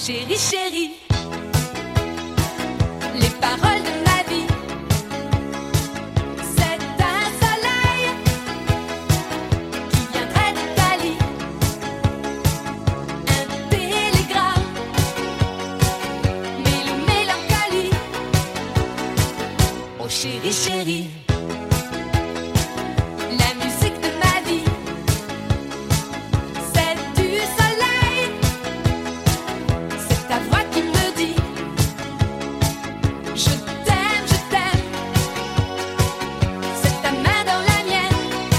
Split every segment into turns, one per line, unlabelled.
chérie, chérie, les paroles de ma vie, c'est un soleil qui viendrait d'Italie, un télégramme, mélancolie, oh chérie, chérie, la musique de ma vie, c'est du soleil, c'est ta voix qui me dit je t'aime, c'est ta main dans la mienne,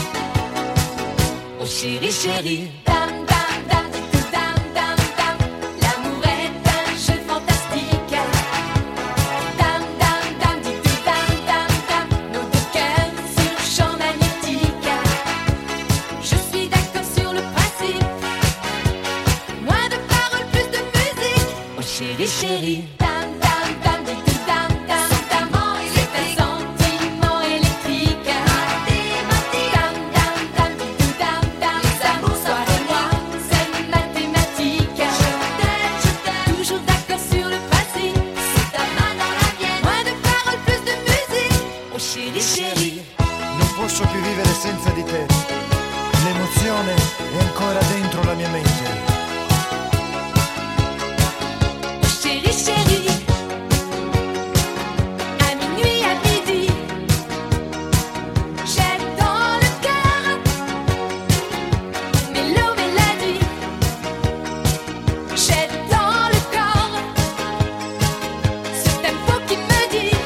oh chérie, chérie, dam, dam, dam, dam, dam, dam, l'amour est un jeu fantastique, dam, dam, dam, dam, dam, dam, nos deux cœurs sur champ magnétique, je suis d'accord sur le principe, moins de paroles, plus de musique, oh chérie, chérie, dam, dam, dam, dam, dam, dam, c'est un sentiment électrique, dam, dam, dam, dam, dam, l'amour toi et moi, c'est mathématique, je t'aime, toujours d'accord sur le principe, c'est ta main dans la mienne, moins de paroles, plus de musique, oh chérie, chérie,
Non posso più vivere senza di te. L'emozione è ancora dentro la mia mente.
oh chérie, chérie, à minuit, à midi, j'ai dans le cœur mélodie, j'ai dans le corps ce tempo qui me dit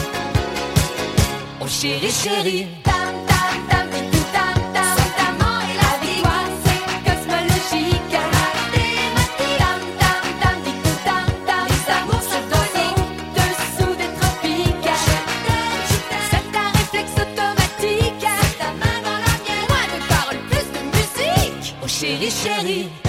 oh chérie, chérie, tam, tam, tam, tam, tam, tam, tam, avec toi c'est cosmologique, tam, tam, tam, tam, tam, les amours se donnent au-dessous des tropiques, c'est un réflexe automatique, c'est ta main dans la mienne, moins de paroles, plus de musique, oh chérie, chérie.